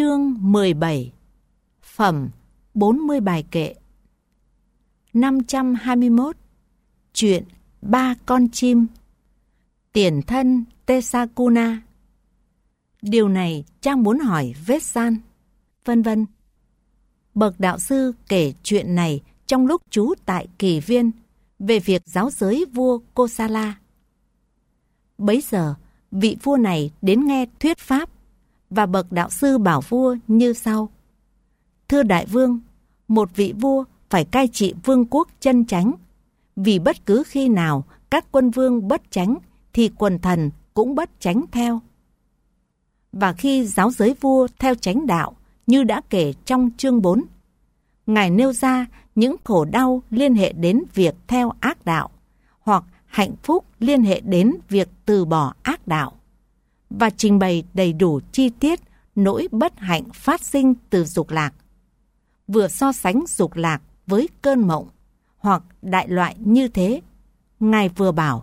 Chương 17. Phẩm 40 bài kệ. 521. Chuyện ba con chim. Tiền thân Tesakuna. Điều này cha muốn hỏi Vết-san, vân vân. Bậc đạo sư kể chuyện này trong lúc trú tại Kỳ Viên về việc giáo giới vua Kosala. Bấy giờ, vị vua này đến nghe thuyết pháp, và bậc đạo sư bảo vua như sau: Thưa đại vương, một vị vua phải cai trị vương quốc chân chánh, vì bất cứ khi nào các quân vương bất chánh thì quần thần cũng bất chánh theo. Và khi giáo giới vua theo chánh đạo như đã kể trong chương 4, Ngài nêu ra những khổ đau liên hệ đến việc theo ác đạo, hoặc hạnh phúc liên hệ đến việc từ bỏ ác đạo, và trình bày đầy đủ chi tiết nỗi bất hạnh phát sinh từ dục lạc. Vừa so sánh dục lạc với cơn mộng hoặc đại loại như thế, Ngài vừa bảo: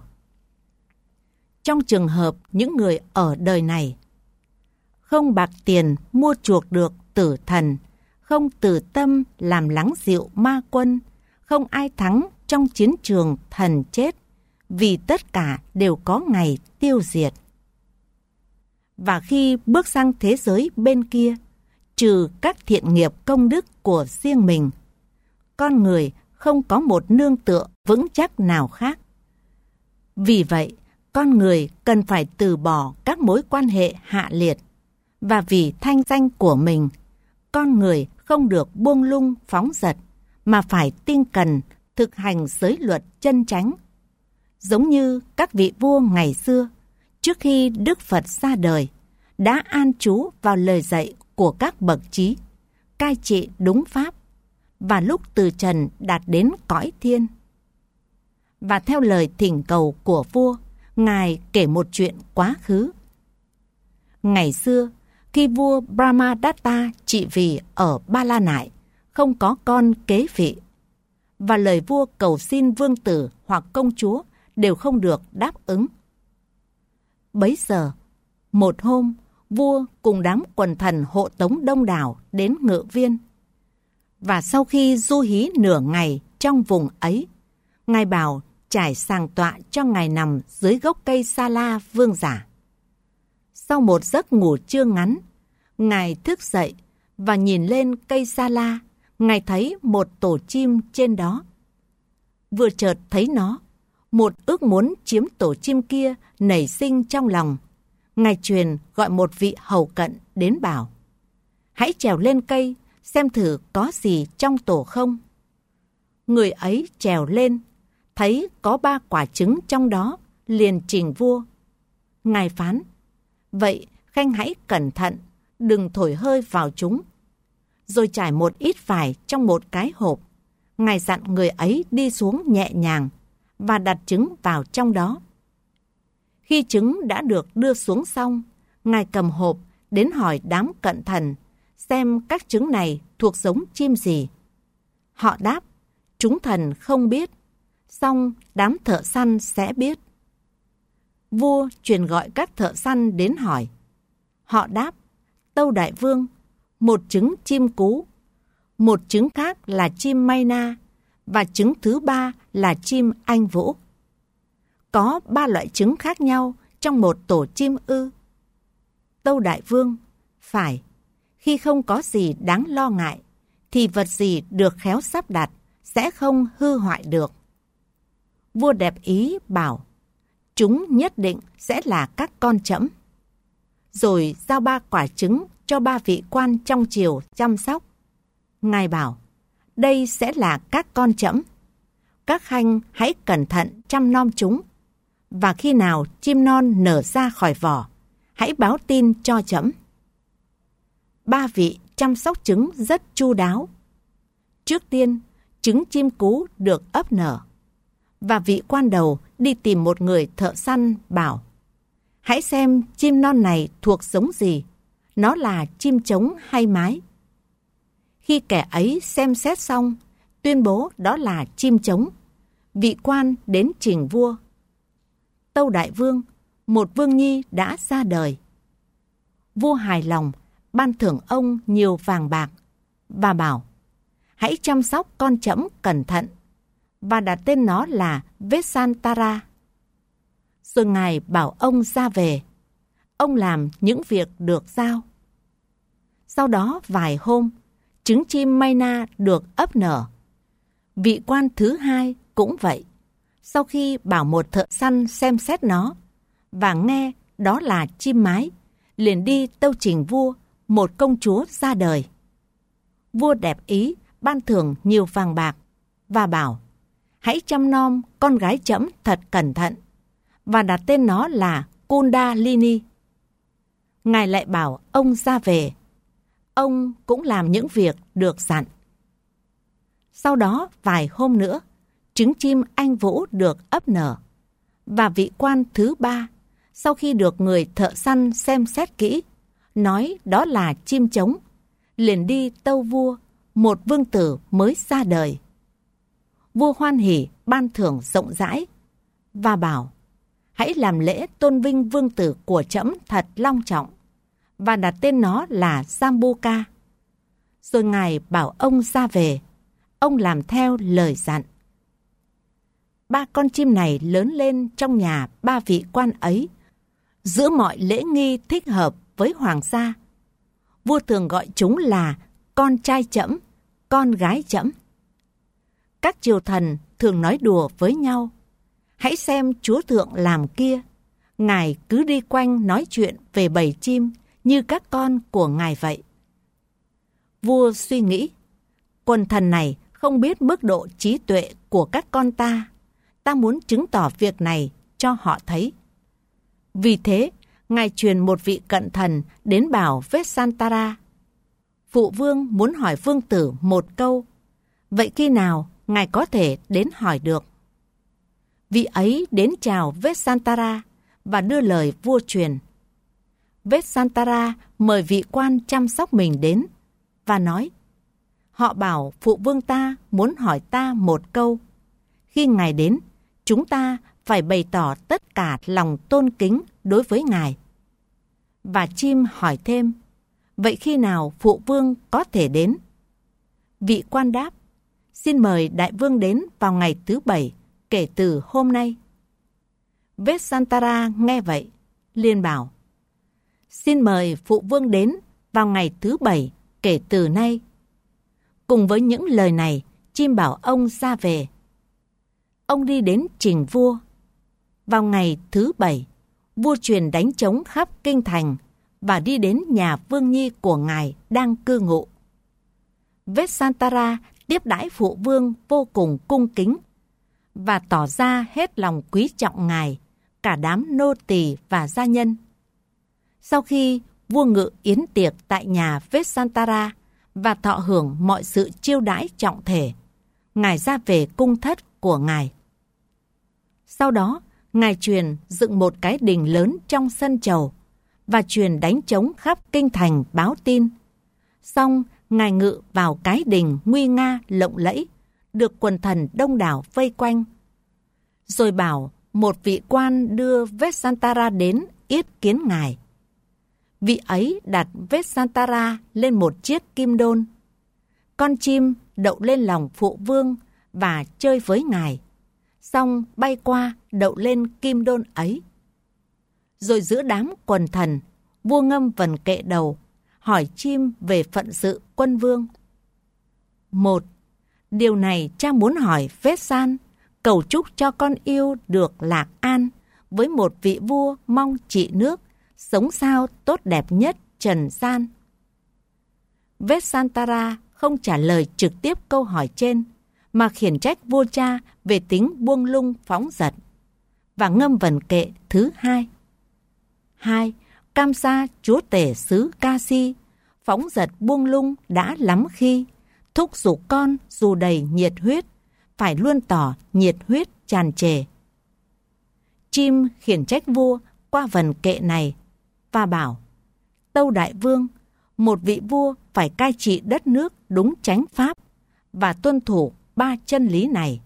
trong trường hợp những người ở đời này, không bạc tiền mua chuộc được tử thần, không từ tâm làm lắng dịu ma quân, không ai thắng trong chiến trường thần chết, vì tất cả đều có ngày tiêu diệt. Và khi bước sang thế giới bên kia, trừ các thiện nghiệp công đức của riêng mình, con người không có một nương tựa vững chắc nào khác. Vì vậy, con người cần phải từ bỏ các mối quan hệ hạ liệt, và vì thanh danh của mình, con người không được buông lung phóng dật, mà phải tinh cần thực hành giới luật chân chánh. Giống như các vị vua ngày xưa, trước khi Đức Phật ra đời, đã an trú vào lời dạy của các bậc trí, cai trị đúng pháp, và lúc từ trần đạt đến cõi thiên. Và theo lời thỉnh cầu của vua, Ngài kể một chuyện quá khứ. Ngày xưa, khi vua Brahmadatta trị vì ở Ba La Nại, không có con kế vị, và lời vua cầu xin vương tử hoặc công chúa đều không được đáp ứng. Bấy giờ, một hôm, vua cùng đám quần thần hộ tống đông đảo đến Ngự Viên. Và sau khi du hí nửa ngày trong vùng ấy, Ngài bảo trải sàng tọa cho Ngài nằm dưới gốc cây sa la vương giả. Sau một giấc ngủ trưa ngắn, Ngài thức dậy và nhìn lên cây sa la. Ngài thấy một tổ chim trên đó. Vừa chợt thấy nó, một ước muốn chiếm tổ chim kia nảy sinh trong lòng. Ngài truyền gọi một vị hầu cận đến bảo: hãy trèo lên cây, xem thử có gì trong tổ không. Người ấy trèo lên, thấy có 3 quả trứng trong đó, liền trình vua. Ngài phán: vậy khanh hãy cẩn thận, đừng thổi hơi vào chúng. Rồi trải một ít vải trong một cái hộp. Ngài dặn người ấy đi xuống nhẹ nhàng và đặt trứng vào trong đó. Khi trứng đã được đưa xuống xong, Ngài cầm hộp đến hỏi đám cận thần xem các trứng này thuộc giống chim gì. Họ đáp: chúng thần không biết, song đám thợ săn sẽ biết. Vua truyền gọi các thợ săn đến hỏi. Họ đáp: tâu đại vương, một trứng chim cú, một trứng khác là chim mayna, và trứng thứ 3 là chim anh vũ. Có 3 loại trứng khác nhau trong một tổ chim ư? Tâu đại vương: phải. Khi không có gì đáng lo ngại, thì vật gì được khéo sắp đặt sẽ không hư hoại được. Vua đẹp ý bảo: chúng nhất định sẽ là các con trẫm. Rồi giao 3 quả trứng cho 3 vị quan trong triều chăm sóc. Ngài bảo: đây sẽ là các con trẫm. Các khanh hãy cẩn thận chăm nom chúng, và khi nào chim non nở ra khỏi vỏ, hãy báo tin cho trẫm. 3 vị chăm sóc trứng rất chu đáo. Trước tiên, trứng chim cú được ấp nở, và vị quan đầu đi tìm một người thợ săn bảo: hãy xem chim non này thuộc giống gì, nó là chim trống hay mái. Khi kẻ ấy xem xét xong, tuyên bố đó là chim trống, vị quan đến trình vua. Tâu đại vương, một vương nhi đã ra đời. Vua hài lòng ban thưởng ông nhiều vàng bạc và bảo: hãy chăm sóc con trẫm cẩn thận, và đặt tên nó là Vessantara. Rồi Ngài bảo ông ra về. Ông làm những việc được giao. Sau đó vài hôm, trứng chim Mayna được ấp nở. Vị quan thứ hai cũng vậy. Sau khi bảo một thợ săn xem xét nó và nghe đó là chim mái, liền đi tâu trình vua một công chúa ra đời. Vua đẹp ý ban thưởng nhiều vàng bạc và bảo: hãy chăm nom con gái trẫm thật cẩn thận, và đặt tên nó là Kundalini. Ngài lại bảo ông ra về. Ông cũng làm những việc được dặn. Sau đó vài hôm nữa, trứng chim anh vũ được ấp nở. Và vị quan thứ ba, sau khi được người thợ săn xem xét kỹ, nói đó là chim trống, liền đi tâu vua một vương tử mới ra đời. Vua hoan hỉ ban thưởng rộng rãi và bảo: hãy làm lễ tôn vinh vương tử của trẫm thật long trọng, và đặt tên nó là Jambuka. Rồi Ngài bảo ông ra về. Ông làm theo lời dặn. 3 con chim này lớn lên trong nhà 3 vị quan ấy, giữ mọi lễ nghi thích hợp với hoàng gia. Vua thường gọi chúng là con trai trẫm, con gái trẫm. Các triều thần thường nói đùa với nhau: hãy xem chúa thượng làm kia, ngài cứ đi quanh nói chuyện về bầy chim như các con của ngài vậy. Vua suy nghĩ, quần thần này không biết mức độ trí tuệ của các con ta. Ta muốn chứng tỏ việc này cho họ thấy. Vì thế, ngài truyền một vị cận thần đến bảo Vessantara: phụ vương muốn hỏi vương tử một câu, vậy khi nào ngài có thể đến hỏi được? Vị ấy đến chào Vessantara và đưa lời vua truyền. Vessantara mời vị quan chăm sóc mình đến và nói: họ bảo phụ vương ta muốn hỏi ta một câu. Khi ngài đến, chúng ta phải bày tỏ tất cả lòng tôn kính đối với ngài. Và chim hỏi thêm: vậy khi nào phụ vương có thể đến? Vị quan đáp: xin mời đại vương đến vào ngày thứ 7 kể từ hôm nay. Vessantara nghe vậy, liền bảo: xin mời phụ vương đến vào ngày thứ 7 kể từ nay. Cùng với những lời này, chim bảo ông ra về. Ông đi đến trình vua. Vào ngày thứ 7, vua truyền đánh trống khắp kinh thành và đi đến nhà vương nhi của ngài đang cư ngụ. Vessantara tiếp đãi phụ vương vô cùng cung kính và tỏ ra hết lòng quý trọng ngài, cả đám nô tỳ và gia nhân. Sau khi vua ngự yến tiệc tại nhà Vessantara và thọ hưởng mọi sự chiêu đãi trọng thể, ngài ra về cung thất của ngài. Sau đó, ngài truyền dựng một cái đình lớn trong sân chầu và truyền đánh trống khắp kinh thành báo tin. Xong, ngài ngự vào cái đình nguy nga lộng lẫy, được quần thần đông đảo vây quanh. Rồi bảo một vị quan đưa Vessantara đến yết kiến ngài. Vị ấy đặt Vessantara lên một chiếc kim đôn. Con chim đậu lên lòng phụ vương và chơi với ngài, xong bay qua đậu lên kim đôn ấy. Rồi giữa đám quần thần, vua ngâm vần kệ đầu, hỏi chim về phận sự quân vương. 1. Điều này cha muốn hỏi Vessan, cầu chúc cho con yêu được lạc an với một vị vua mong trị nước, sống sao tốt đẹp nhất trần gian. Vessantara không trả lời trực tiếp câu hỏi trên, mà khiển trách vua cha về tính buông lung phóng dật, và ngâm vần kệ thứ 2. 2. Kamsa chúa tể xứ Kasi, phóng dật buông lung đã lắm khi, thúc giục con dù đầy nhiệt huyết, phải luôn tỏ nhiệt huyết tràn trề. Chim khiển trách vua qua vần kệ này và bảo: tâu đại vương, một vị vua phải cai trị đất nước đúng chánh pháp và tuân thủ 3 chân lý này.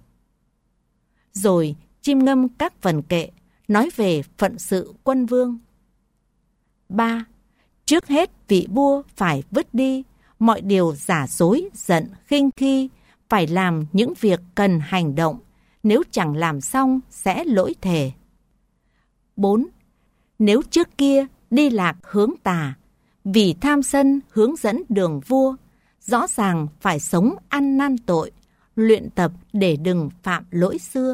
Rồi chim ngâm các vần kệ nói về phận sự quân vương. 3. Trước hết vị vua phải vứt đi mọi điều giả dối, giận, khinh khi, phải làm những việc cần hành động, nếu chẳng làm xong sẽ lỗi thề. 4. Nếu trước kia đi lạc hướng tà, vì tham sân hướng dẫn đường vua, rõ ràng phải sống ăn năn tội, luyện tập để đừng phạm lỗi xưa.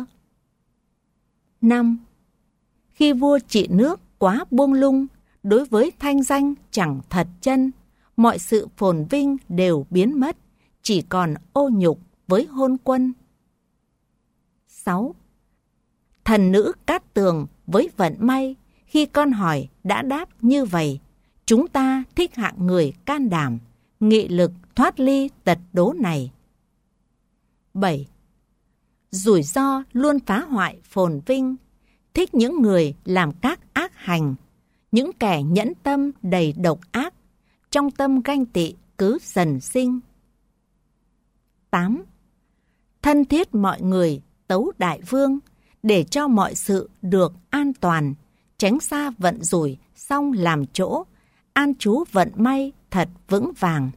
5. Khi vua trị nước quá buông lung, đối với thanh danh chẳng thật chân, mọi sự phồn vinh đều biến mất, chỉ còn ô nhục với hôn quân. 6. Thần nữ Cát Tường với vận may, khi con hỏi đã đáp như vậy, chúng ta thích hạng người can đảm, nghị lực thoát ly tật đố này. 7. Rủi ro luôn phá hoại phồn vinh, thích những người làm các ác hành, những kẻ nhẫn tâm đầy độc ác, trong tâm ganh tị cứ dần sinh. 8. Thân thiết mọi người tấu đại vương, để cho mọi sự được an toàn, tránh xa vận rủi xong làm chỗ, an trú vận may thật vững vàng.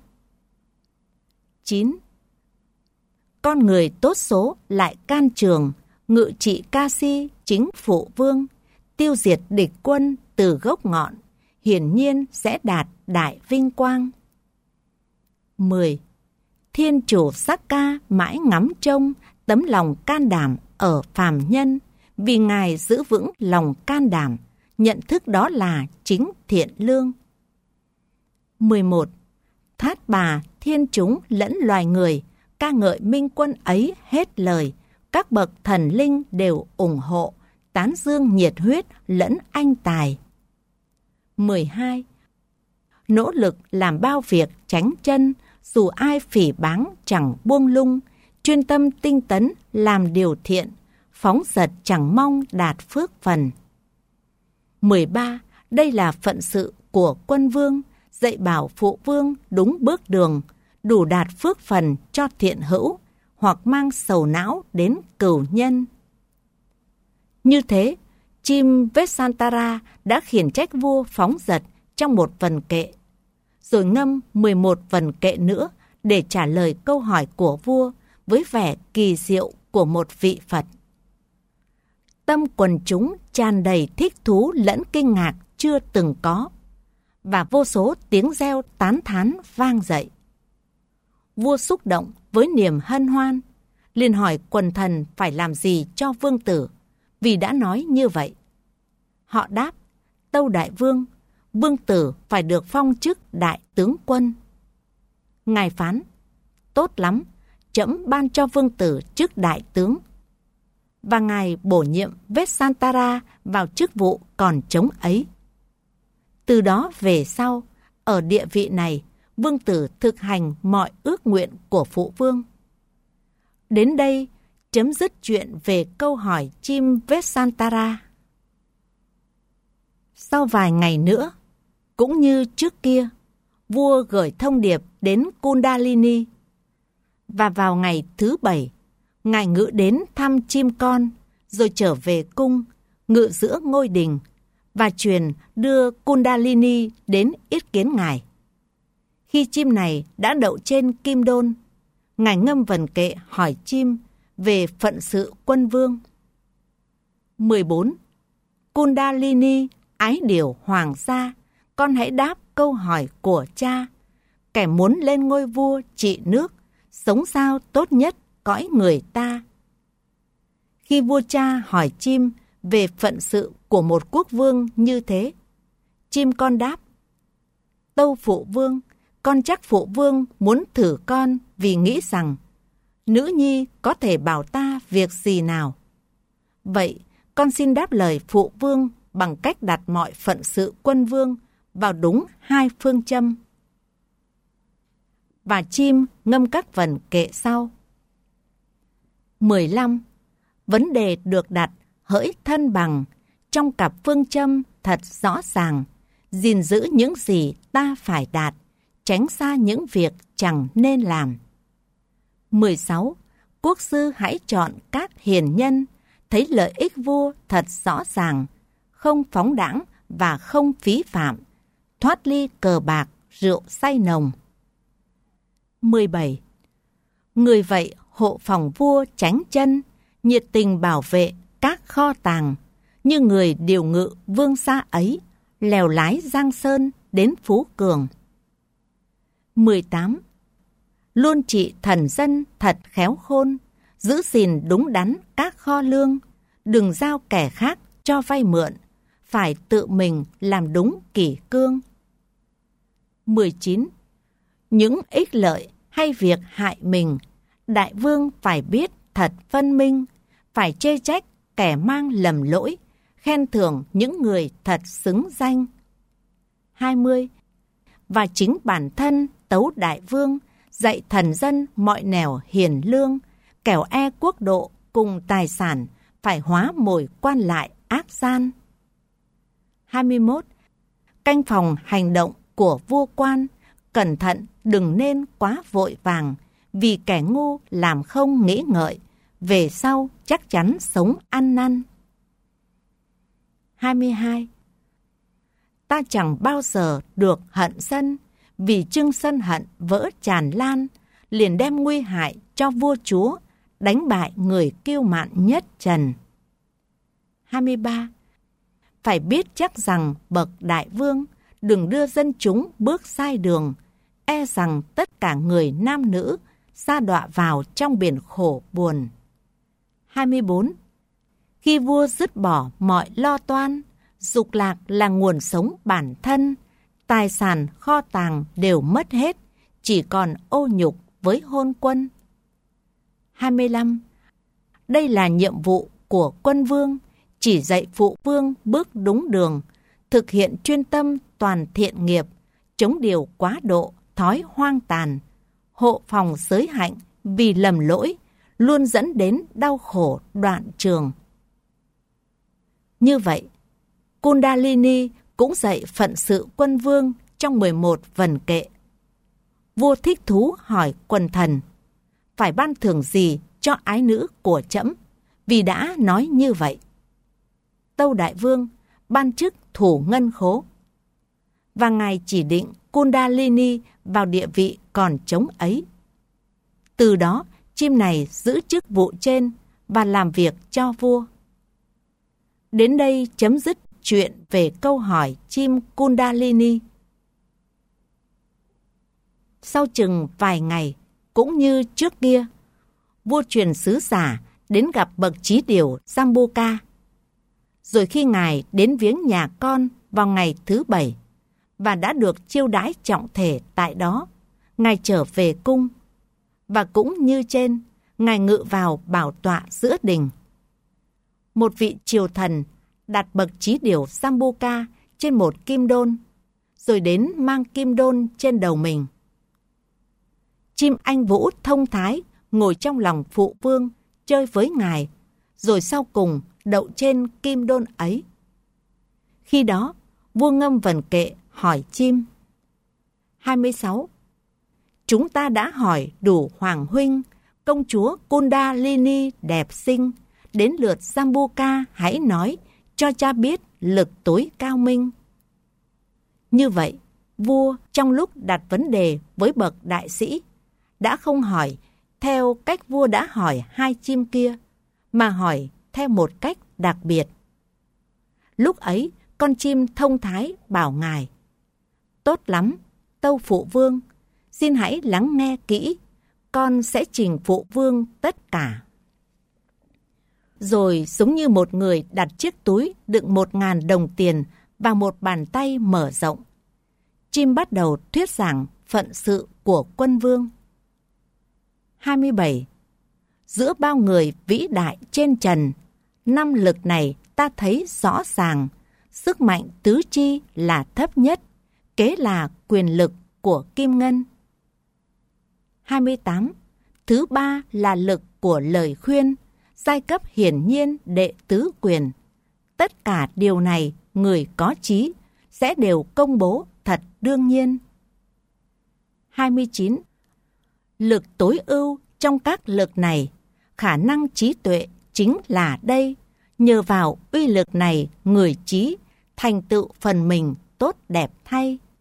9. Con người tốt số lại can trường, ngự trị ca si chính phụ vương, tiêu diệt địch quân từ gốc ngọn, hiển nhiên sẽ đạt đại vinh quang. 10. Thiên chủ Sắc Ca mãi ngắm trông tấm lòng can đảm ở phàm nhân, vì Ngài giữ vững lòng can đảm, nhận thức đó là chính thiện lương. 11. Thát Bà thiên chúng lẫn loài người ca ngợi minh quân ấy hết lời, các bậc thần linh đều ủng hộ, tán dương nhiệt huyết lẫn anh tài. 12. Nỗ lực làm bao việc tránh chân, dù ai phỉ báng chẳng buông lung, chuyên tâm tinh tấn làm điều thiện, phóng dật chẳng mong đạt phước phần. 13. Đây là phận sự của quân vương, dạy bảo phụ vương đúng bước đường, đủ đạt phước phần cho thiện hữu, hoặc mang sầu não đến cửu nhân. Như thế, chim Vessantara đã khiển trách vua phóng dật trong một vần kệ, rồi ngâm 11 vần kệ nữa để trả lời câu hỏi của vua với vẻ kỳ diệu của một vị Phật. Tâm quần chúng tràn đầy thích thú lẫn kinh ngạc chưa từng có, và vô số tiếng reo tán thán vang dậy. Vua xúc động với niềm hân hoan, liền hỏi quần thần phải làm gì cho vương tử, vì đã nói như vậy. Họ đáp: tâu đại vương, vương tử phải được phong chức đại tướng quân. Ngài phán: tốt lắm, trẫm ban cho vương tử chức đại tướng. Và Ngài bổ nhiệm Vessantara vào chức vụ còn trống ấy. Từ đó về sau, ở địa vị này, vương tử thực hành mọi ước nguyện của phụ vương. Đến đây, chấm dứt chuyện về câu hỏi chim Vessantara. Sau vài ngày nữa, cũng như trước kia, vua gửi thông điệp đến Kundalini. Và vào ngày thứ 7, Ngài ngự đến thăm chim con, rồi trở về cung, ngự giữa ngôi đình, và truyền đưa Kundalini đến yết kiến Ngài. Khi chim này đã đậu trên kim đôn, Ngài ngâm vần kệ hỏi chim về phận sự quân vương. 14. Kundalini ái điểu hoàng gia, con hãy đáp câu hỏi của cha. Kẻ muốn lên ngôi vua trị nước, sống sao tốt nhất cõi người ta. Khi vua cha hỏi chim về phận sự của một quốc vương như thế, chim con đáp: tâu phụ vương, con chắc phụ vương muốn thử con vì nghĩ rằng nữ nhi có thể bảo ta việc gì nào. Vậy con xin đáp lời phụ vương bằng cách đặt mọi phận sự quân vương vào đúng 2 phương châm. Và chim ngâm các vần kệ sau. 15. Vấn đề được đặt hỡi thân bằng, trong cặp phương châm thật rõ ràng, gìn giữ những gì ta phải đạt, tránh xa những việc chẳng nên làm. 16. Quốc sư hãy chọn các hiền nhân, thấy lợi ích vua thật rõ ràng, không phóng đãng và không phí phạm, thoát ly cờ bạc, rượu say nồng. 17. Người vậy hộ phòng vua tránh chân, nhiệt tình bảo vệ các kho tàng, như người điều ngự vương xa ấy, lèo lái Giang Sơn đến Phú Cường. 18. Luôn trị thần dân thật khéo khôn, giữ gìn đúng đắn các kho lương, đừng giao kẻ khác cho vay mượn, phải tự mình làm đúng kỷ cương. 19. Những ích lợi hay việc hại mình, đại vương phải biết thật phân minh, phải chê trách kẻ mang lầm lỗi, khen thưởng những người thật xứng danh. 20. Và chính bản thân tấu đại vương, dạy thần dân mọi nẻo hiền lương, kẻo e quốc độ cùng tài sản, phải hóa mồi quan lại ác gian. 21. Canh phòng hành động của vua quan, cẩn thận đừng nên quá vội vàng, vì kẻ ngu làm không nghĩ ngợi, về sau chắc chắn sống ăn năn. 22. Ta chẳng bao giờ được hận sân, vì chưng sân hận vỡ tràn lan, liền đem nguy hại cho vua chúa, đánh bại người kiêu mạn nhất trần. 23. Phải biết chắc rằng bậc đại vương, đừng đưa dân chúng bước sai đường, e rằng tất cả người nam nữ sa đọa vào trong biển khổ buồn. 24. Khi vua dứt bỏ mọi lo toan, dục lạc là nguồn sống bản thân, tài sản kho tàng đều mất hết, chỉ còn ô nhục với hôn quân. 25. Đây là nhiệm vụ của quân vương, chỉ dạy phụ vương bước đúng đường, thực hiện chuyên tâm toàn thiện nghiệp, chống điều quá độ, thói hoang tàn, hộ phòng giới hạnh vì lầm lỗi, luôn dẫn đến đau khổ đoạn trường. Như vậy, Kundalini cũng dạy phận sự quân vương trong 11 vần kệ. Vua thích thú hỏi quần thần, phải ban thưởng gì cho ái nữ của trẫm, vì đã nói như vậy. Tâu đại vương ban chức thủ ngân khố, và ngài chỉ định Kundalini vào địa vị còn trống ấy. Từ đó, chim này giữ chức vụ trên và làm việc cho vua. Đến đây chấm dứt chuyện về câu hỏi chim Kundalini. Sau chừng vài ngày, cũng như trước kia, vua truyền sứ giả đến gặp bậc trí điều Jambuka. Rồi khi ngài đến viếng nhà con vào ngày thứ 7 và đã được chiêu đãi trọng thể tại đó, ngài trở về cung. Và cũng như trên, ngài ngự vào bảo tọa giữa đình. Một vị triều thần đặt bậc trí điều Jambuka trên một kim đôn, rồi đến mang kim đôn trên đầu mình. Chim anh vũ thông thái ngồi trong lòng phụ vương chơi với ngài, rồi sau cùng đậu trên kim đôn ấy. Khi đó, vua ngâm vần kệ hỏi chim. 26. Chúng ta đã hỏi đủ hoàng huynh, công chúa Kundalini đẹp xinh, đến lượt Jambuka hãy nói cho cha biết lực tối cao minh. Như vậy, vua trong lúc đặt vấn đề với bậc đại sĩ đã không hỏi theo cách vua đã hỏi hai chim kia, mà hỏi theo một cách đặc biệt. Lúc ấy, con chim thông thái bảo ngài, tốt lắm, tâu phụ vương, xin hãy lắng nghe kỹ, con sẽ trình phụ vương tất cả. Rồi giống như một người đặt chiếc túi đựng 1.000 đồng tiền vào một bàn tay mở rộng, chim bắt đầu thuyết giảng phận sự của quân vương. 27. Giữa bao người vĩ đại trên trần, 5 lực này ta thấy rõ ràng, sức mạnh tứ chi là thấp nhất, kế là quyền lực của kim ngân. 28. Thứ ba là lực của lời khuyên, giai cấp hiển nhiên đệ tứ quyền. Tất cả điều này người có trí sẽ đều công bố thật đương nhiên. 29. Lực tối ưu trong các lực này, khả năng trí tuệ chính là đây. Nhờ vào uy lực này, người trí thành tựu phần mình tốt đẹp thay.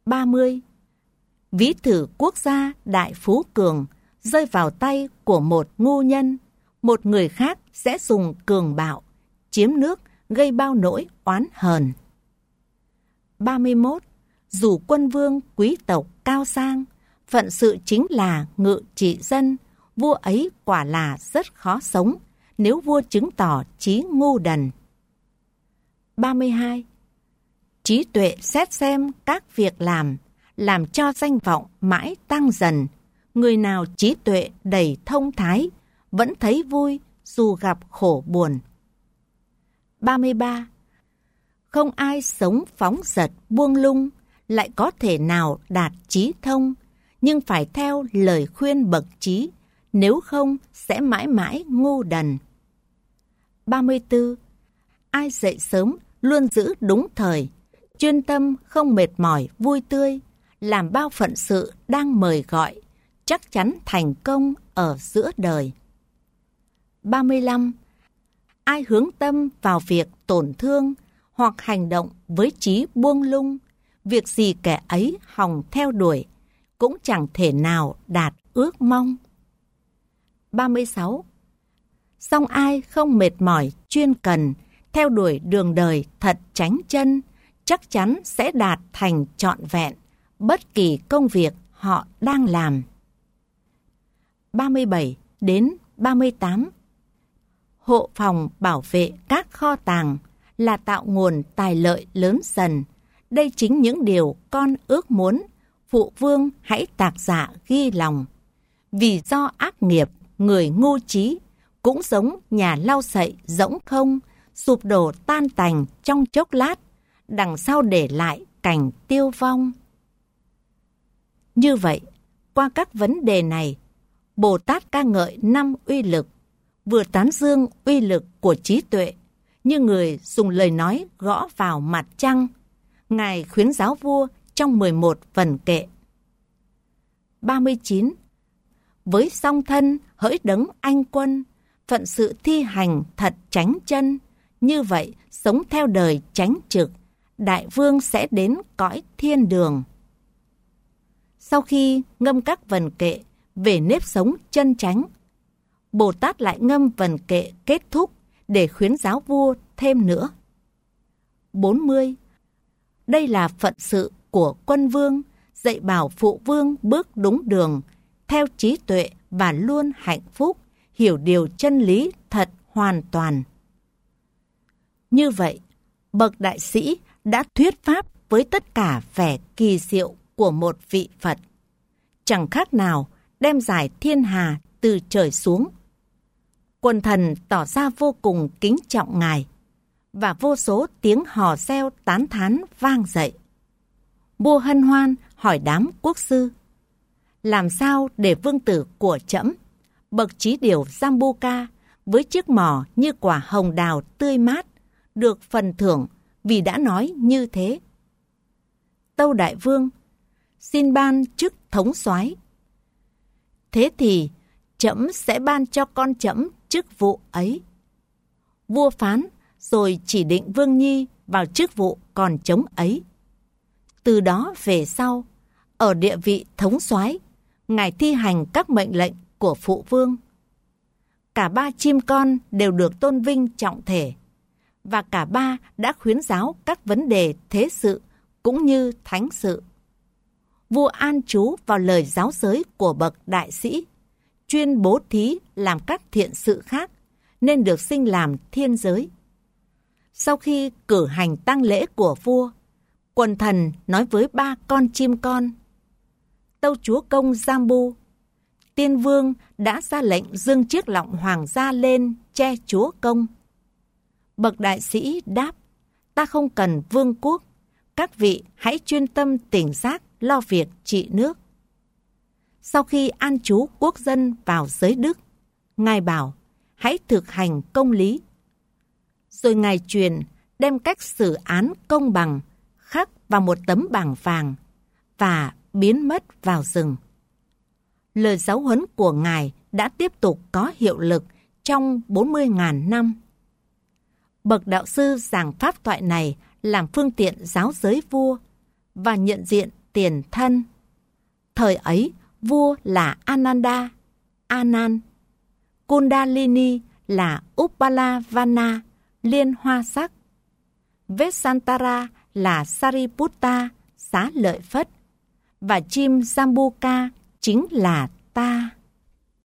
30. Ví thử quốc gia đại phú cường rơi vào tay của một ngu nhân, một người khác sẽ dùng cường bạo, chiếm nước, gây bao nỗi oán hờn. 31. Dù quân vương quý tộc cao sang, phận sự chính là ngự trị dân, vua ấy quả là rất khó sống, nếu vua chứng tỏ trí ngu đần. 32. Trí tuệ xét xem các việc làm cho danh vọng mãi tăng dần. Người nào trí tuệ đầy thông thái, vẫn thấy vui dù gặp khổ buồn. 33. Không ai sống phóng dật buông lung, lại có thể nào đạt trí thông, nhưng phải theo lời khuyên bậc trí, nếu không sẽ mãi mãi ngu đần. 34. Ai dậy sớm luôn giữ đúng thời, chuyên tâm không mệt mỏi vui tươi, làm bao phận sự đang mời gọi, chắc chắn thành công ở giữa đời. 35. Ai hướng tâm vào việc tổn thương hoặc hành động với trí buông lung, việc gì kẻ ấy hòng theo đuổi, cũng chẳng thể nào đạt ước mong. 36. Song ai không mệt mỏi chuyên cần, theo đuổi đường đời thật chánh chân, chắc chắn sẽ đạt thành trọn vẹn bất kỳ công việc họ đang làm. 37 đến 38. Hộ phòng bảo vệ các kho tàng là tạo nguồn tài lợi lớn dần. Đây chính những điều con ước muốn, phụ vương hãy tạc dạ ghi lòng. Vì do ác nghiệp, người ngu trí, cũng giống nhà lau sậy rỗng không, sụp đổ tan tành trong chốc lát, đằng sau để lại cảnh tiêu vong. Như vậy, qua các vấn đề này, Bồ Tát ca ngợi 5 uy lực, vừa tán dương uy lực của trí tuệ, như người dùng lời nói gõ vào mặt trăng. Ngài khuyến giáo vua trong 11 vần kệ. 39. Với song thân hỡi đấng anh quân, phận sự thi hành thật chánh chân, như vậy sống theo đời chánh trực, đại vương sẽ đến cõi thiên đường. Sau khi ngâm các vần kệ về nếp sống chân chánh, Bồ Tát lại ngâm vần kệ kết thúc để khuyến giáo vua thêm nữa. 40. Đây là phận sự của quân vương, dạy bảo phụ vương bước đúng đường, theo trí tuệ và luôn hạnh phúc, hiểu điều chân lý thật hoàn toàn. Như vậy, bậc đại sĩ đã thuyết pháp với tất cả vẻ kỳ diệu của một vị Phật, chẳng khác nào đem giải thiên hà từ trời xuống. Quần thần tỏ ra vô cùng kính trọng Ngài, và vô số tiếng hò reo tán thán vang dậy. Vua hân hoan hỏi đám quốc sư: làm sao để vương tử của trẫm, bậc trí điều Jambuka, với chiếc mỏ như quả hồng đào tươi mát, được phần thưởng vì đã nói như thế? Tâu đại vương: xin ban chức thống soái. Thế thì trẫm sẽ ban cho con trẫm chức vụ ấy. Vua phán rồi chỉ định Vương Nhi vào chức vụ còn trống ấy. Từ đó về sau, ở địa vị thống soái, Ngài thi hành các mệnh lệnh của phụ vương. Cả ba chim con đều được tôn vinh trọng thể, và cả ba đã khuyến giáo các vấn đề thế sự cũng như thánh sự. Vua an trú vào lời giáo giới của bậc đại sĩ, chuyên bố thí làm các thiện sự khác, nên được sinh làm thiên giới. Sau khi cử hành tang lễ của vua, quần thần nói với ba con chim con: tâu chúa công Jambu, tiên vương đã ra lệnh dâng chiếc lọng hoàng gia lên che chúa công. Bậc đại sĩ đáp: ta không cần vương quốc, các vị hãy chuyên tâm tỉnh giác lo việc trị nước. Sau khi an trú quốc dân vào giới đức, Ngài bảo hãy thực hành công lý. Rồi Ngài truyền đem cách xử án công bằng khắc vào một tấm bảng vàng và biến mất vào rừng. Lời giáo huấn của Ngài đã tiếp tục có hiệu lực trong 40.000 năm. Bậc đạo sư giảng pháp thoại này làm phương tiện giáo giới vua và nhận diện tiền thân. Thời ấy, vua là Ananda, Anan. Kundalini là Uppalavana, liên hoa sắc. Vesantara là Sariputta, xá lợi Phất. Và chim Jambuka chính là ta.